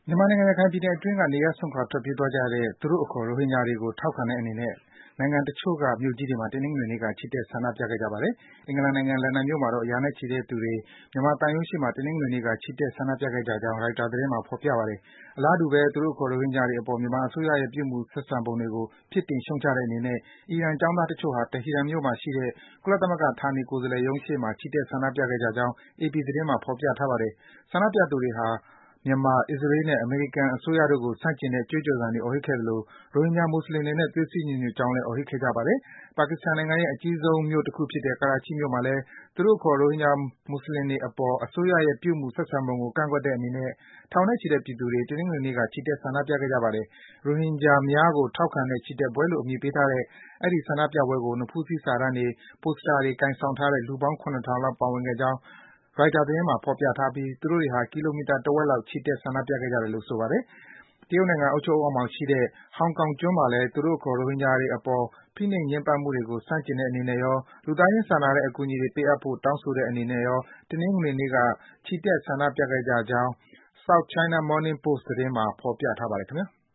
မြန်မာနိုင်ငံ၊ ရခိုင်ပြည်နယ်အတွင်းက နေရပ်စွန့်ခွာ ထွက်ပြေးသွားကြတဲ့ သူတို့အခေါ် ရိုဟင်ဂျာတွေကို ထောက်ခံတဲ့အနေနဲ့ နိုင်ငံတချို့က မြို့ကြီးတွေမှာ တနင်္ဂနွေနေ့က ချီတက် ဆန္ဒပြခဲ့ကြပါတယ်။ အင်္ဂလန်နိုင်ငံ၊ လန်ဒန်မြို့မှာတော့ ရာနဲ့ချီတဲ့သူတွေ မြန်မာသံရုံးရှေ့မှာ တနင်္ဂနွေနေ့က ချီတက် ဆန္ဒပြခဲ့ကြကြောင်း ရိုက်တာသတင်းမှာ ဖော်ပြပါတယ်။ အလားတူဘဲ သူတို့အခေါ် ရိုဟင်ဂျာတွေအပေါ် မြန်မာအစိုးရရဲ့ ပြုမူဆက်ဆံပုံတွေကို ပြစ်တင် ရှုတ်ချတဲ့အနေနဲ့ အီရန်ကျောင်းသားတချို့ဟာ တီဟီရန်မြို့မှာရှိတဲ့ ကုလသမဂ္ဂ ဌာနေကိုယ်စားလှယ်ရုံးရှေ့မှာ ချီတက် ဆန္ဒပြခဲ့ကြကြောင်း အေပီသတင်းမှာ ဖော်ပြထားပါတယ်။ ဆန္ဒပြသူတွေဟာ မြန်မာ၊ အစ္စရေးနဲ့ အမေရိကန်အစိုးရတို့ကို ဆန့်ကျင်တဲ့ ကြွေးကြော်သံတွေ အော်ဟစ်ခဲ့သလို ရိုဟင်ဂျာ မွတ်ဆလင်တွေနဲ့ သွေးစည်းညီညွတ်ကြောင်းလည်း အော်ဟစ်ခဲ့ကြပါတယ်။ ပါကစ္စတန်နိုင်ငံရဲ့ အကြီးဆုံးမြို့တခုဖြစ်တဲ့ ကရာချိမြို့မှာလည်း သူတို့အခေါ် ရိုဟင်ဂျာ မွတ်ဆလင်တွေအပေါ် အစိုးရရဲ့ ပြုမူဆက်ဆံပုံကို ကန့်ကွက်တဲ့အနေနဲ့ ထောင်နဲ့ချီတဲ့ ပြည်သူတွေ တနင်္ဂနွေနေ့က ချီတက် ဆန္ဒပြခဲ့ကြပါတယ်။ ရိုဟင်ဂျာများကို ထောက်ခံတဲ့ ချီတက်ပွဲလို့ အမည်ပေးထားတဲ့ အဲဒီ ဆန္ဒပြပွဲကို နဖူးစည်းစာတန်းတွေ၊ ပိုစတာတွေ ကိုင်ဆောင်ထားတဲ့ လူပေါင်း ၇,၀၀၀ လောက် ပါဝင်ခဲ့ကြောင်း ရိုက်တာသတင်းမှာ ဖော်ပြထားပြီး သူတို့တွေဟာ ကီလိုမီတာ တဝက်လောက် ချီတက် ဆန္ဒပြခဲ့ကြတယ်လို့ ဆိုပါတယ်။ တရုတ်နိုင်ငံ အုပ်ချုပ်မှုအောက်မှာရှိတဲ့ ဟောင်ကောင်ကျွန်းမှာလည်း သူတို့အခေါ် ရိုဟင်ဂျာတွေအပေါ် ဖိနှိပ် ညှဉ်းပန်းမှုတွေကို ဆန့်ကျင်တဲ့အနေနဲ့ရော၊ လူသားချင်းစာနာတဲ့ အကူအညီတွေ ပေးအပ်ဖို့ တောင်းဆိုတဲ့အနေနဲ့ရော တနင်္ဂနွေနေ့က ချီတက် ဆန္ဒပြခဲ့ကြကြောင်း South China Morning Post သတင်းမှာ ဖော်ပြထားပါတယ် ခင်ဗျား။